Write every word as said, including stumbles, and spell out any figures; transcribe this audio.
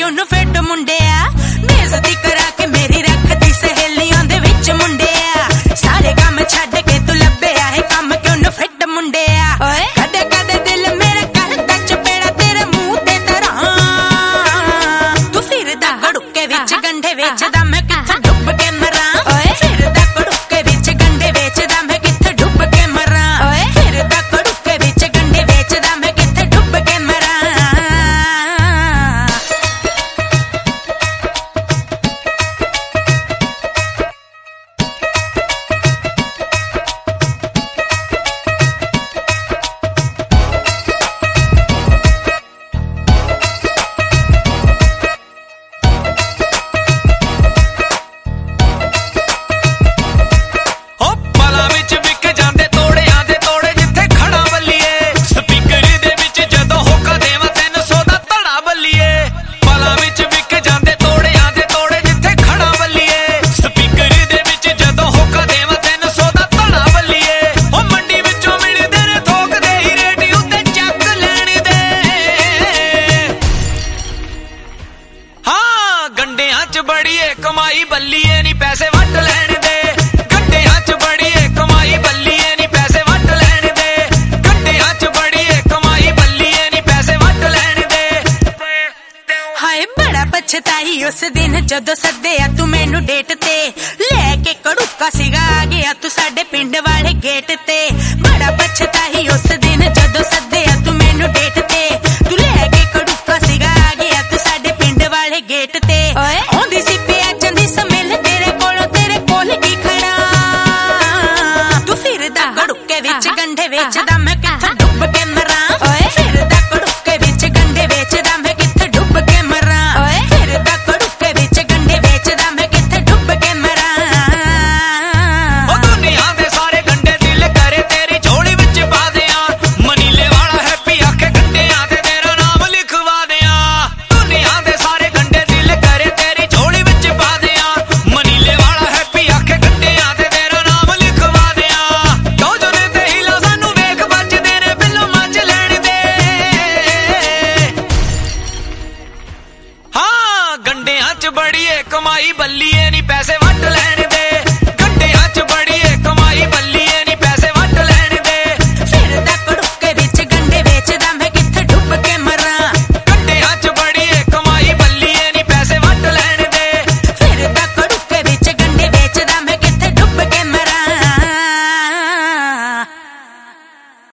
ਉਹਨੂੰ ਫਿੱਟ ਮੁੰਡਿਆ ਬੇਇੱਜ਼ਤੀ ਕਰਾ ਕੇ ਮੇਰੀ ਰੱਖਦੀ ਸਹੇਲੀਆਂ ਦੇ ਵਿੱਚ ਮੁੰਡਿਆ ਸਾਰੇ ਕੰਮ ਛੱਡ ਕੇ ਤੂੰ ਲੱਭਿਆ ਇਹ ਕੰਮ ਕਿ ਉਹਨੂੰ ਫਿੱਟ ਮੁੰਡਿਆ ਕਦੇ ਕਦੇ ਦਿਲ ਮੇਰਾ ਕਰਦਾ ਚਪੇੜਾ ਤੇਰੇ ਮੂੰਹ ਤੇ ਤਰਾਂ ਤੂੰ ਫਿਰਦਾ ਗੜੁੱਕੇ ਵਿੱਚ ਗੰਢੇ ਵੇਚਦਾ ਮੈਂ ਕਿੱਥੇ ਡੁੱਬ ਕੇ ਮਰਾਂ ਫਿਰਦਾ ਗੜੁੱਕੇ ਵਿੱਚ ਗੰਢੇ ਵੇਚਦਾ ਮੈਂ ਕਿੱਥੇ ਡੁੱਬ ਕੇ ਮਰਾਂ ਫਿਰਦਾ ਗੜੁੱਕੇ ਵਿੱਚ ਗੰਢੇ ਵੇਚਦਾ ਮੈਂ ਕਿੱਥੇ ਡੁੱਬ ਕੇ ਮਰਾਂ ਕਮਾਈ ਬੱਲੀਏ ਨੀ ਪੈਸੇ ਵੱਟ ਲੈਣ ਦੇ ਗੱਡਿਆਂ ਚ ਬੜੀਏ ਕਮਾਈ ਬੱਲੀਏ ਨੀ ਪੈਸੇ ਵੱਟ ਲੈਣ ਦੇ ਗੱਡਿਆਂ ਚ ਬੜੀਏ ਕਮਾਈ ਬੱਲੀਏ ਨੀ ਪੈਸੇ ਵੱਟ ਲੈਣ ਦੇ ਹਾਏ ਬੜਾ ਪਛਤਾਈ ਉਸ ਦਿਨ ਜਦੋਂ ਸੱਦਿਆ ਤੂੰ ਮੈਨੂੰ ਡੇਟ ਤੇ ਲੈ ਕੇ ਕੜੂਕਾ ਸੀਗਾ ਆ ਗਿਆ ਤੂੰ ਸਾਡੇ ਪਿੰਡ ਵਾਲੇ ਗੇਟ